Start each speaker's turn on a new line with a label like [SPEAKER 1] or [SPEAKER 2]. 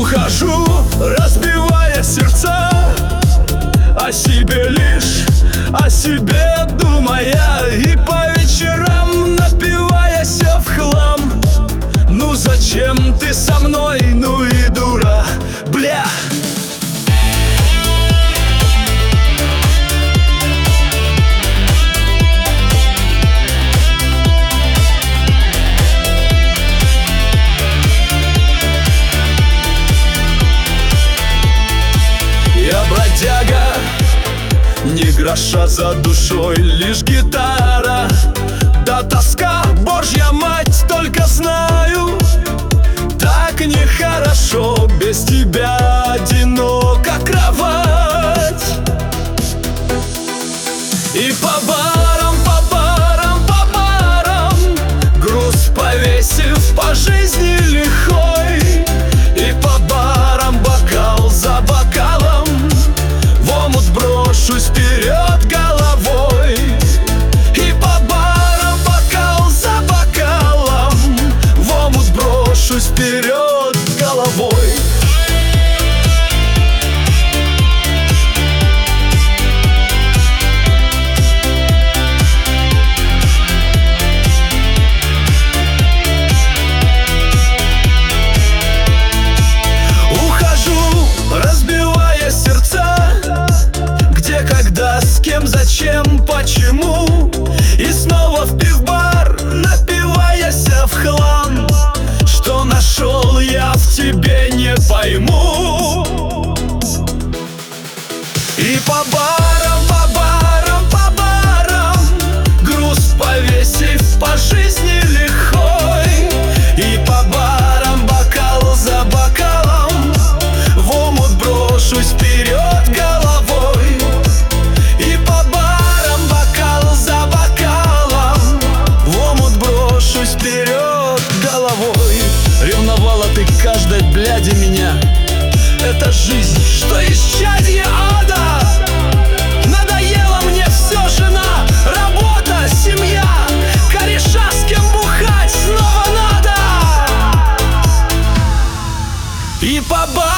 [SPEAKER 1] Ухожу, разбивая сердца, о себе лишь, о себе думая, и по вечерам напиваясь в хлам. Ну зачем ты со мной, ну и дура, бля. Я бродяга, ни гроша за душой, лишь гитара. Да тоска, Божья мать, только знаю, так нехорошо, без тебя одинока кровать. И по барам, по барам, по барам, груз повесив по жизни лихой. И по барам, бокал за бокалом, в омут брошусь вперед головой. И по барам, бокал за бокалом, в омут брошусь вперед головой. С кем, зачем, почему? И снова в пивбар, напиваясь в хлам. Что нашел я в тебе, не пойму. И по барам, по барам, по барам, груз повесив по жизни лихой. И по барам, бокал за бокалом, в омут брошусь вперед головой. И по барам, бокал за бокалом, в омут брошусь вперед головой. Ревновала ты каждой бляди меня. Это жизнь, что исчадье ада. Надоело мне все, жена, работа, семья, кореша, с кем бухать снова надо. И по барам,